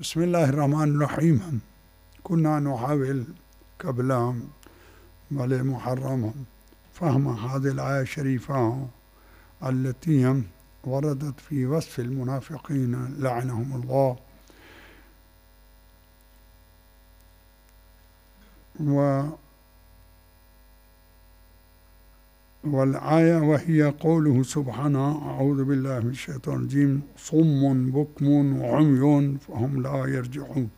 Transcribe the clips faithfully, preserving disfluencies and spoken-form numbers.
بسم الله الرحمن الرحيم. كنا نحاول قبل محرم فهم هذه الآية الشريفة التي وردت في وصف المنافقين لعنهم الله، و والآية وهي قوله سبحانه: أعوذ بالله من الشيطان الرجيم، صم بكم عمي فهم لا يرجعون.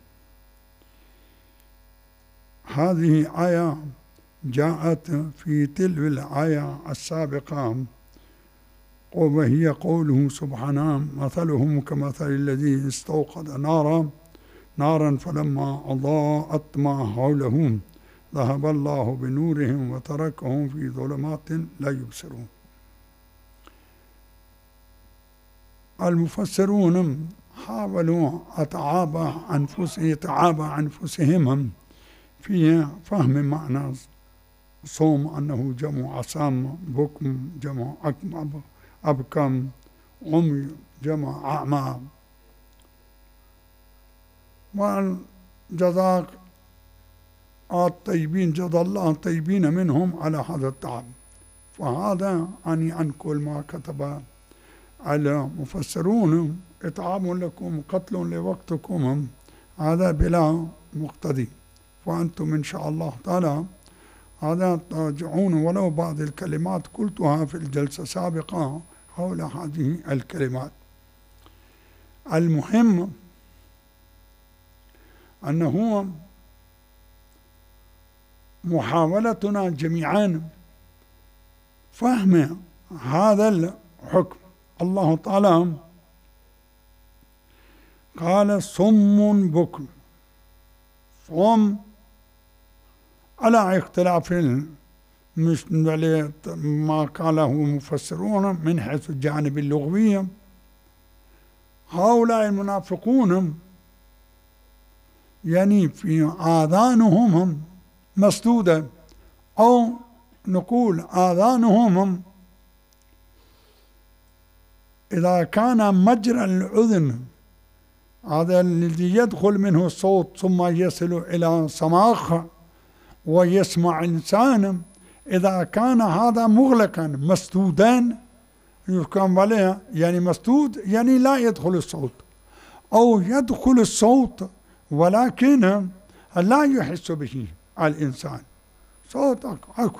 هذه آية جاءت في تلو الآية السابقة، وهي قوله سبحانه: مثلهم كمثل الذي استوقد نارا نارا فلما أضاءت ما حولهم ذهب الله بنورهم وتركهم في ظلمات لا يبصرون. المفسرون حاولوا أتعاب أنفسهم يتعاب أنفسهم في فهم معنى صوم، أنه جمع أصم، بكم جمع أكم أبكم، عمي جمع أعمى، والجزاء الطيبين جزا الله الطيبين منهم على هذا التعب. فهذا أني أنقل ما كتب المفسرون: إطعام لكم قتل لوقتكم، هذا بلا مقتضي. فأنتم إن شاء الله تعالى هذا تراجعون ولو بعض الكلمات قلتها في الجلسة السابقة حول هذه الكلمات. المهم أنه محاولتنا جميعا فهم هذا الحكم. الله تعالى قال: صم بكم. صم على اختلاف مش ما قاله مفسرون من حيث الجانب اللغوي. هؤلاء المنافقون يعني في آذانهم مسدودة، أو نقول آذانهم إذا كان مجرى الأذن هذا الذي يدخل منه الصوت ثم يصل إلى صماخ ويسمع الإنسان، إذا كان هذا مغلقا مسدودا يحكم عليه، يعني مسدود يعني لا يدخل الصوت، أو يدخل الصوت ولكن لا يحس به الإنسان، صوت أكو.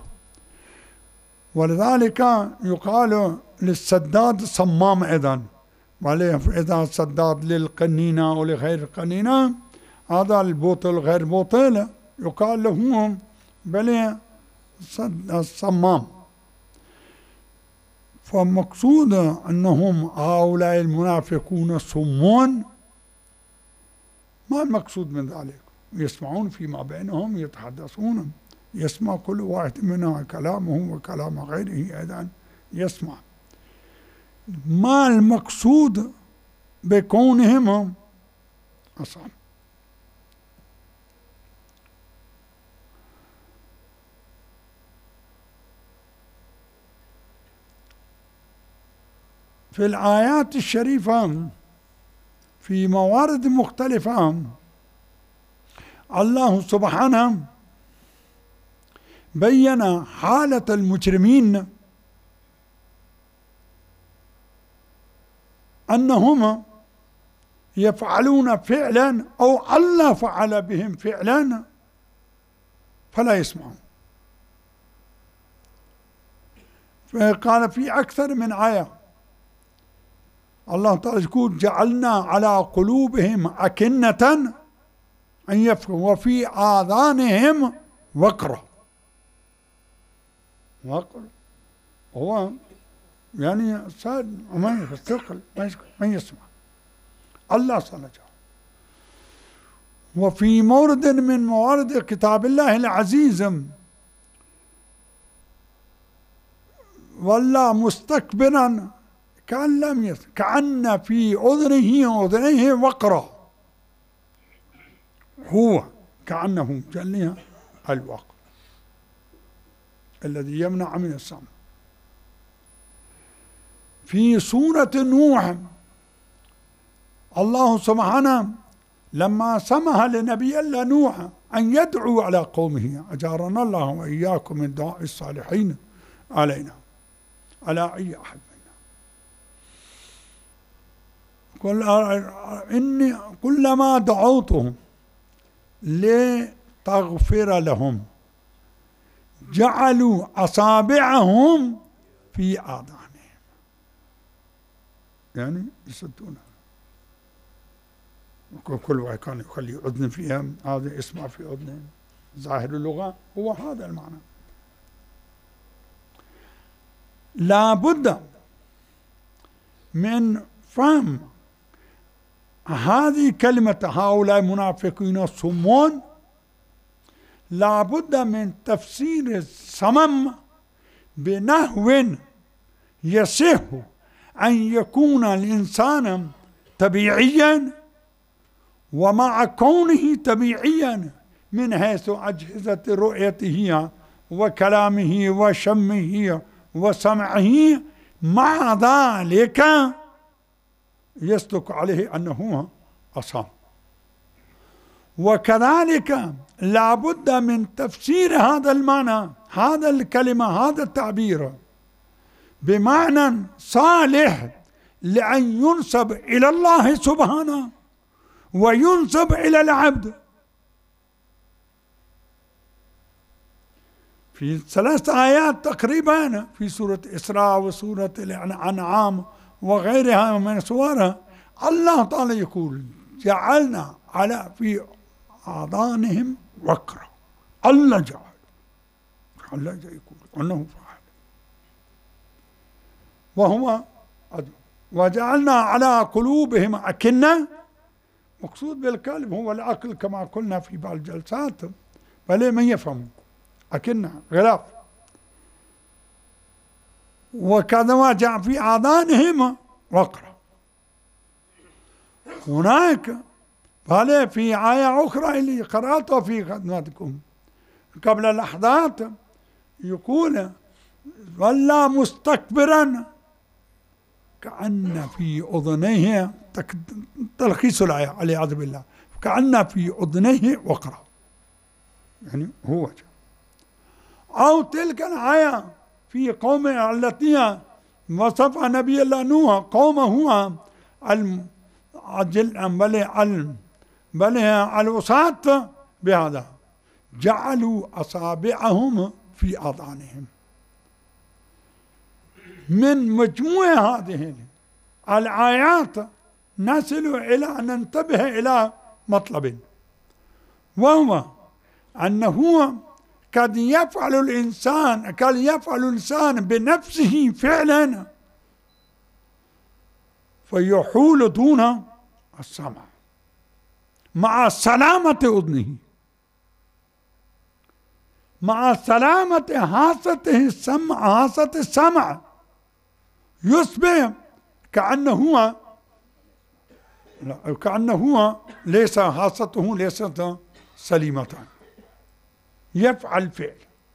ولذلك يقال للسداد صمام أيضا، إذا سداد للقنينة أو لغير القنينة، هذا البوتل غير بوتل يقال لهم بل الصمام. فمقصود أنهم هؤلاء المنافقون صمون. ما المقصود من ذلك؟ يسمعون فيما بينهم يتحدثون، يسمع كل واحد منها كلامه وكلام غيره أيضا يسمع. ما المقصود بكونهم أصم؟ في الآيات الشريفة في موارد مختلفة الله سبحانه بين حالة المجرمين أنهم يفعلون فعلا أو الله فعل بهم فعلا فلا يسمعون. فقال في أكثر من آية الله تعالى يقول: جعلنا على قلوبهم أكنة أن يفقهوا وفي آذانهم وقرا. وقر هو يعني ساد ما يستقل ما يسمع الله صلى. وفي مورد من موارد كتاب الله العزيز ولا مستكبرا كأن لم يسمع، كأن في أذنه وأذنيه وقرا، هو كأنه جلها الوقر الذي يمنع من السمع. في سورة نوح الله سبحانه لما سمح لنبي الله نوح أن يدعو على قومه، أجارنا الله وإياكم من دعاء الصالحين علينا على أي أحد منا. قل إني كلما دعوتهم لتغفر لهم جعلوا أصابعهم في آذانهم، يعني يسدونها. كل واحد كان يخلي أذن فيها، هذا يسمع في أذنه. ظاهر اللغة هو هذا المعنى. لا بد من فهم هذه كلمة هؤلاء المنافقين الصمون، لا بد من تفسير الصمم بنحو يصح أن يكون الإنسان طبيعيا، ومع كونه طبيعيا من حيث أجهزة رؤيته وكلامه وشمه وسمعه، مع ذلك يصدق عليه أنه أصام. وكذلك لا بد من تفسير هذا المعنى، هذا الكلمة، هذا التعبير بمعنى صالح لأن ينسب إلى الله سبحانه وينسب إلى العبد. في ثلاث آيات تقريبا في سورة إسراء وسورة الأنعام وغيرها من سورها، الله تعالى يقول جعلنا على في آذانهم وقرا. الله جعل، الله يقول أنه فعل، وهو وجعلنا على قلوبهم أكنة. مقصود بالكلم هو العقل كما قلنا في بعض الجلسات، بل من يفهم أكنة غلاف. وكذا جاء في آذانهم وقرا. هناك بل في آية أخرى اللي قرأتها في خدمتكم قبل لحظات يقول ولا مستكبرا كأن في أذنيه، تلخيص الآية والعياذ بالله، كأن في أذنيه وقرا، يعني هو جاء. أو تلك الآية في قوم التي وصف نبي الله نوح قومه العجل بل بل الوساط بهذا، جعلوا أصابعهم في آذانهم. من مجموع هذه الآيات نصل إلى أن ننتبه إلى مطلب، وهو أنه قد يفعل الإنسان قد يفعل الإنسان بنفسه فعلا فيحول دون السمع مع سلامة أذنه، مع سلامة حاسته السمع، حاسة السمع، يصبح كأنه كأنه ليس حاسته ليست سليمة، يفعل فعل.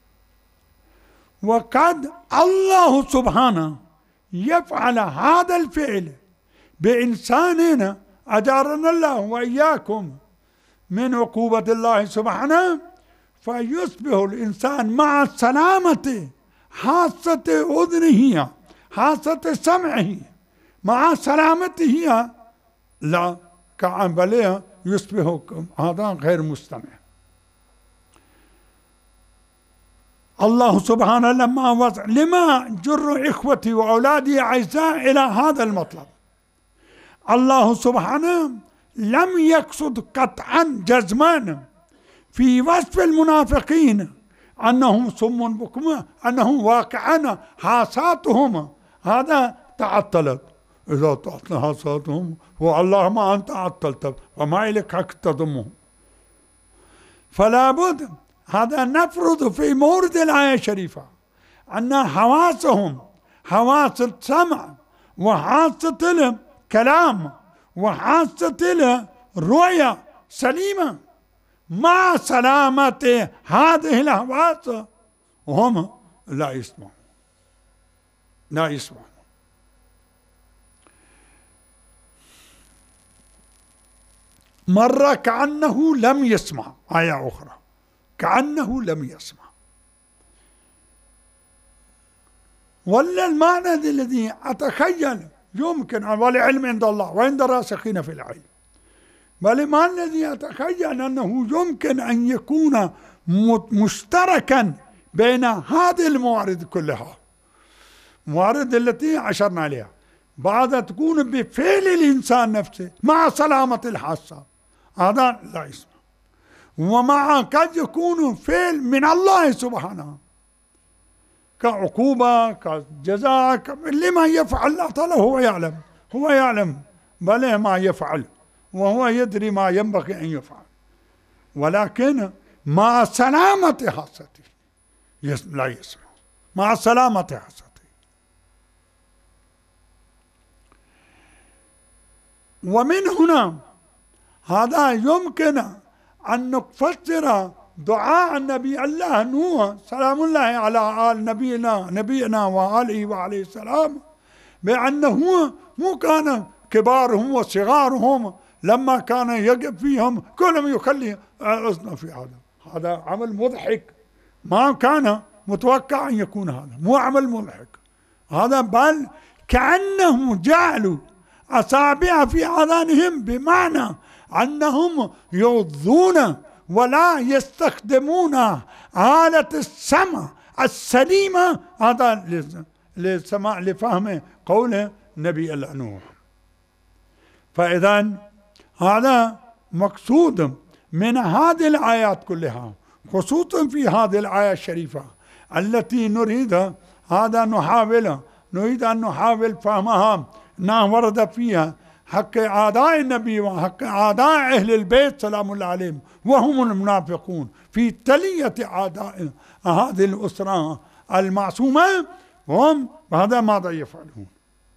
وقد الله سبحانه يفعل هذا الفعل بإنساننا أجارنا الله وإياكم من عقوبة الله سبحانه، فيصبح الإنسان مع سلامة حاسة أذنه حاسة سمعه مع سلامته لا كأن بل يصبح هذا غير مستمع. الله سبحانه لما وضع لما جر إخوتي وأولادي أعزاء إلى هذا المطلب، الله سبحانه لم يقصد قطعا جزما في وصف المنافقين أنهم صم بكم، أنهم واقعا حاساتهم هذا تعطلت. إذا تعطلت حاساتهم والله ما أنت عطلت وما إليك حق تضمهم. فلا بد هذا نفرض في مورد الآية الشريفة أن حواسهم حواس السمع وحاسة الكلام وحاسة الرؤية سليمة، مع سلامة هذه الحواس وهم لا يسمعون لا يسمعون. مرة كأنه لم يسمع، آية أخرى كأنه لم يسمع. ولا المعنى الذي أتخيل يمكن، والعلم عند الله وعند الراسخين في العلم، بل ما الذي أتخيل أنه يمكن أن يكون مشتركا بين هذه الموارد كلها، الموارد التي أشرنا عليها، بعد تكون بفعل الإنسان نفسه مع سلامة الحاسة، هذا لا يسمع، ومع قد يكون فعل من الله سبحانه كعقوبة كجزاء لما يفعل الله تعالى، هو يعلم هو يعلم بل ما يفعل، وهو يدري ما ينبغي أن يفعل، ولكن مع سلامة حاسته لا يسمع، مع سلامة حاسته. ومن هنا هذا يمكن أن نفسر دعاء النبي الله نوح سلام الله على آل نبينا نبينا وآله وعليه السلام، بأنه مو كان كبارهم وصغارهم لما كان يقف فيهم كلهم يخلي أذنه في هذا، هذا عمل مضحك، ما كان متوقع أن يكون هذا، مو عمل مضحك هذا، بل كأنهم جعلوا أصابع في آذانهم، بمعنى أنهم يغضون ولا يستخدمون آلة السمع السليمة، هذا لسماع لفهم قول نبي الله نوح. فإذا هذا مقصود من هذه الآيات كلها، خصوصا في هذه الآية الشريفة التي نريد هذا نحاول نريد أن نحاول فهمها، ما ورد فيها حق أعداء النبي وحق أعداء أهل البيت سلام الله عليهم وهم المنافقون في تلية أعداء هذه الأسرة المعصومة، هم هذا ماذا يفعلون.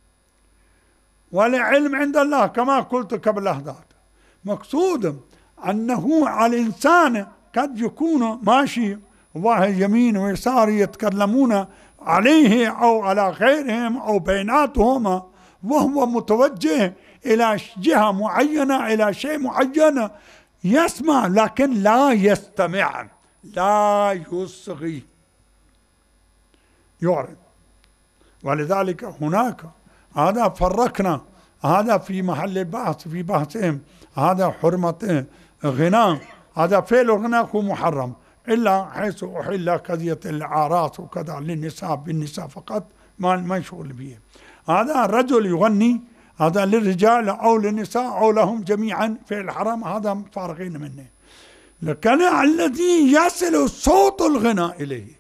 والعلم عند الله كما قلت قبل لحظات، مقصود أنه الإنسان قد يكون ماشي واحد يمين ويسار يتكلمون عليه أو على غيرهم أو بيناتهم، وهو متوجه إلى جهة معينة إلى شيء معين، يسمع لكن لا يستمع، لا يصغي، يعرض. ولذلك هناك هذا فرقنا، هذا في محل البحث في بحثهم، هذا حرمة غناء، هذا فعل الغناء هو محرم إلا حيث أحل قضية الأعراس وكذا للنساء بالنساء فقط، ما ما شغل به. هذا الرجل يغني هذا للرجال أو للنساء أو لهم جميعا في الحرام، هذا فارغين منه. لكن الذي يصل صوت الغناء إليه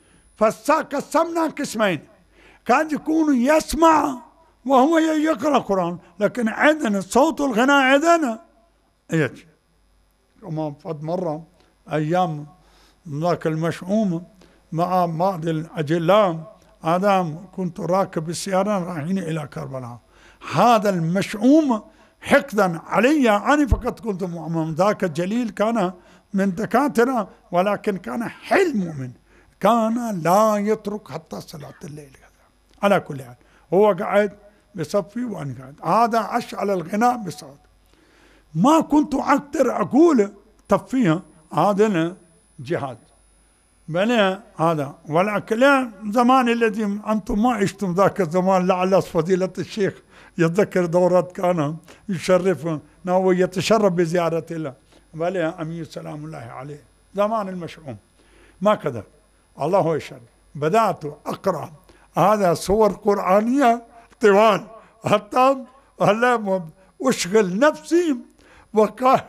فقسمنا قسمين، قد يكون يسمع وهو يقرأ القرآن، لكن عندنا صوت الغناء عندنا يجي. كما فد مرة أيام ذاك المشؤوم مع بعض الأجلاء، هذا كنت راكب السيارة رايحين إلى كربلاء، هذا المشؤوم حقدا علي، أنا فقط كنت مؤمن، ذاك الجليل كان من دكاترة ولكن كان حلم مؤمن، كان لا يترك حتى صلاة الليل. على كل حال هو قاعد بصفي وأنا قاعد، هذا أشعل الغناء بصوت، ما كنت أقدر أقول طفيها، هذا جهاد بل هذا. ولكن زمان الذي أنتم ما عشتم ذاك الزمان، لعل فضيلة الشيخ يتذكر دورات كان يشرف ويتشرف بزيارة الله، بل أمير سلام الله عليه زمان المشؤوم ما كذا، الله يشهد. بدأت أقرأ هذا صور قرآنية طوال حتى هلا أشغل نفسي، وقال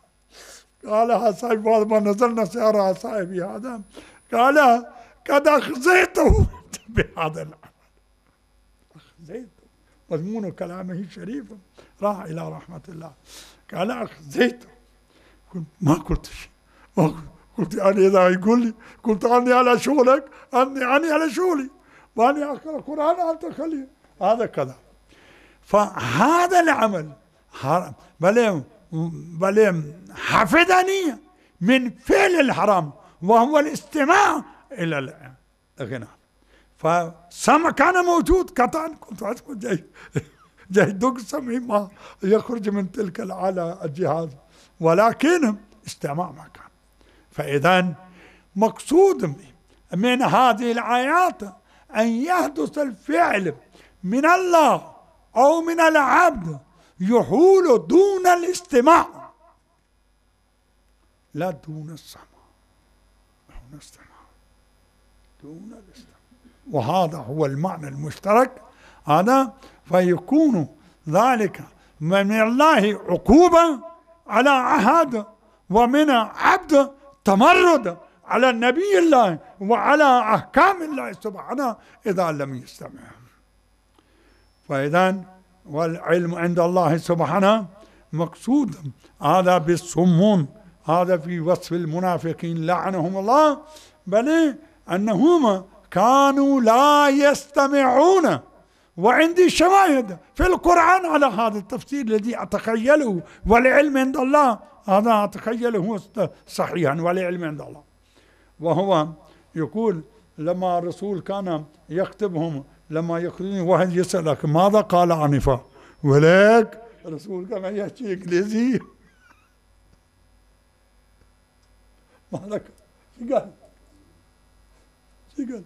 قال صاحب ما نزلنا سيارة صاحبي هذا قال قد أخزيته بهذا العمل، أخزيته، مضمون كلامه الشريف راح إلى رحمة الله، قال أخزيته، ما قلت شيء، قلت أنا إذا يقول لي قلت أني على شغلك، أني أني على شغلي وأني أقرأ القرآن أنت خليه، هذا كذا. فهذا العمل بل بل حفظني من فعل الحرام وهو الاستماع إلى الغناء، فسمع كان موجود قطعا، كنت أسمع جاي جاي دق سمعي ما يخرج من تلك الآلة الجهاز، ولكن استماع ما كان. فإذا مقصود من هذه الآيات أن يحدث الفعل من الله أو من العبد يحول دون الاستماع، لا دون السمع، دون الاستماع، دون الاستماع. وهذا هو المعنى المشترك هذا. فيكون ذلك من الله عقوبة على عهد، ومن عبد تمرد على النبي الله وعلى أحكام الله سبحانه إذا لم يستمع. فإذا والعلم عند الله سبحانه مقصود هذا بالصمون، هذا في وصف المنافقين لعنهم الله، بل أنهم كانوا لا يستمعون. وعندي شواهد في القرآن على هذا التفسير الذي أتخيله، والعلم عند الله هذا أتخيله صحيحا، والعلم عند الله. وهو يقول لما الرسول كان يكتبهم، لما يخرجون واحد يسألك ماذا قال آنفا، ولك الرسول كان يحكي إنجليزي ماذا شو قال؟ شو قال؟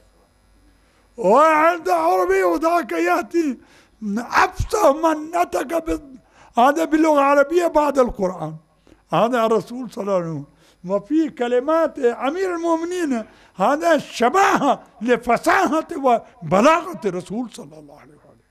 وعند عربي وذاك يأتي أفصح من نطق هذا باللغة العربية بعد القرآن، هذا الرسول صلى الله عليه وسلم. وفي كلمات أمير المؤمنين هذا شباهة لفصاحة وبلاغة الرسول صلى الله عليه وسلم.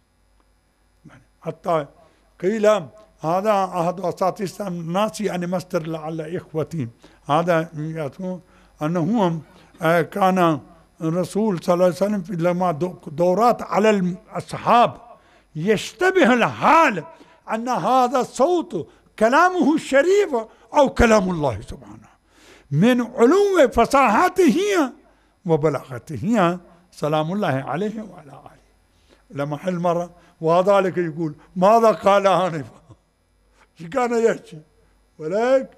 حتى قيل هذا أحد أساتذة ناسي أن مستر لعل إخوتي، هذا يقول أنه كان الرسول صلى الله عليه وسلم في لما دورات على الأصحاب يشتبه الحال أن هذا الصوت كلامه الشريف أو كلام الله سبحانه، من علو فصاحته وبلاغته سلام الله عليه وعلى آله. لما حل مرة وذلك يقول ماذا قال آنفا، شو كان يحكي ولك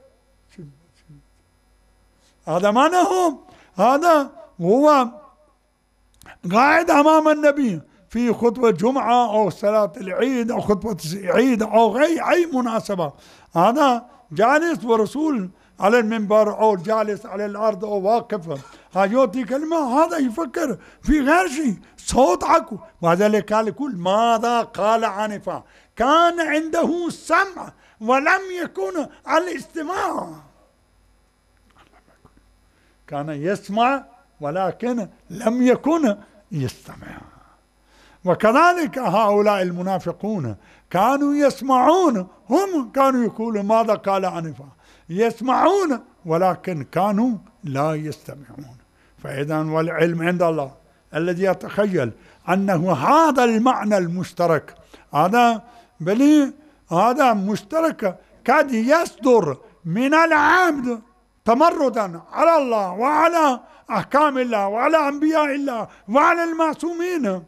هذا ما نهم، هذا هو قاعد أمام النبي في خطبة جمعة أو صلاة العيد أو خطبة عيد أو غير أي مناسبة، هذا جالس ورسول على المنبر أو جالس على الأرض أو واقف يعطي كلمة، هذا يفكر في غير شيء، صوت عكو. وهذا اللي قال يقول ماذا قال آنفا، كان عنده سمع ولم يكن على الاستماع، كان يسمع ولكن لم يكن يستمع. وكذلك هؤلاء المنافقون كانوا يسمعون، هم كانوا يقولون ماذا قال آنفا، يسمعون ولكن كانوا لا يستمعون. فإذا والعلم عند الله الذي يتخيل أنه هذا المعنى المشترك، هذا بل هذا مشترك قد يصدر من العبد تمردا على الله وعلى أحكام الله وعلى أنبياء الله وعلى المعصومين.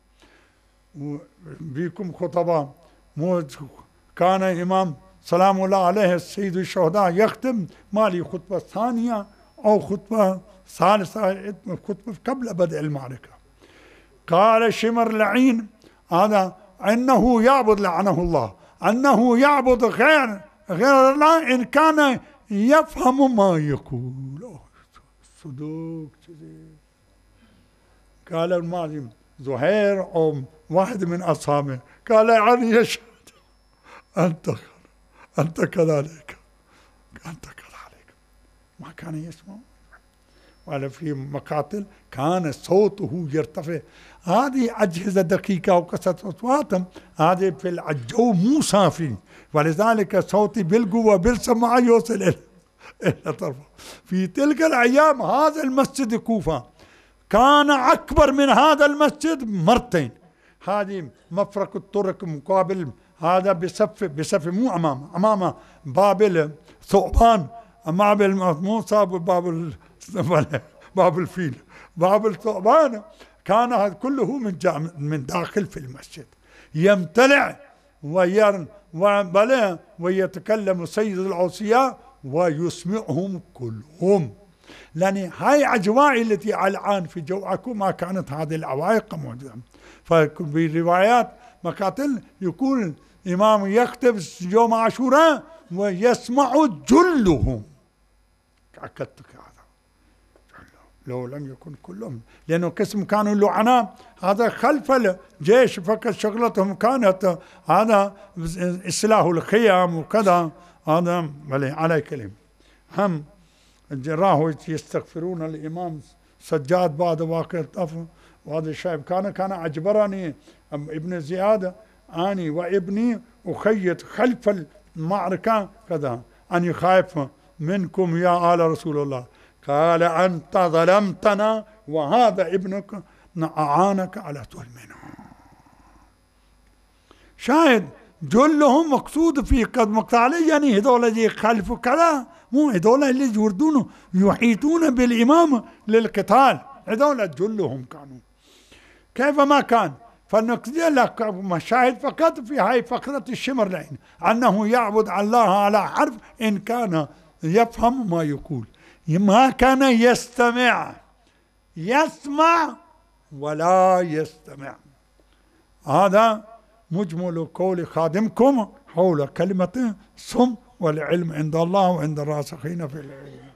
بكم خطبة كان إمام سلام الله عليه السيد الشهداء يختم مالي خطبة ثانية أو خطبة ثالثة، خطبة قبل بدء المعركة. قال شمر لعين هذا أنه يعبد لعنه الله، أنه يعبد غير غير الله إن كان يفهم ما يقول. صدوق قال المعلم زهير أو واحد من أصحابه قال علي يشهد أنت أنت كذلك أنت كذلك، ما كان يسمع. وعلى في مقاتل كان صوته يرتفع. هذه أجهزة دقيقة وقصة أصواتهم هذه في الجو مو صافي، ولذلك صوتي بالقوة بالسماع يوصل إلى إلى طرفه. في تلك الأيام هذا المسجد كوفة كان أكبر من هذا المسجد مرتين. هذه مفرق الطرق مقابل هذا بصف بصف مو أمام أمام باب الثعبان، باب الموسى باب باب الفيل، باب الثعبان كان هذا كله من من داخل في المسجد يمتلئ ويرن وبلا ويتكلم سيد الأوصياء ويسمعهم كلهم. لأن هاي أجواء التي الآن في جوعكم ما كانت هذه العوائق موجودة. ففي روايات مقاتل يقول إمام يكتب يوم عاشوراء ويسمع جلهم. أكدتك هذا لو لم يكن كلهم، لأنه قسم كانوا لعناء، هذا خلف الجيش فقط شغلتهم كانت هذا إصلاح الخيام وكذا. هذا على كلمة هم راه يستغفرون الإمام سجاد بعد واقع الطف، وهذا الشايب كان كان أجبرني ابن زياد أني وابني أخيط خلف المعركة كذا أني خايف منكم يا آل رسول الله. قال أنت ظلمتنا وهذا ابنك أعانك على ظلمنا. شاهد جلهم مقصود في قد مقطع، يعني هذول اللي خلف كذا، مو هذول اللي يردون يحيطون بالإمام للقتال، هذول جلهم كانوا كيفما كان. فنقصد لك مشاهد فقط في هاي فقرة الشمر لعين أنه يعبد الله على حرف إن كان يفهم ما يقول، ما كان يستمع، يسمع ولا يستمع. هذا مجمل قول خادمكم حول كلمة صم والعلم عند الله وعند الراسخين في العلم.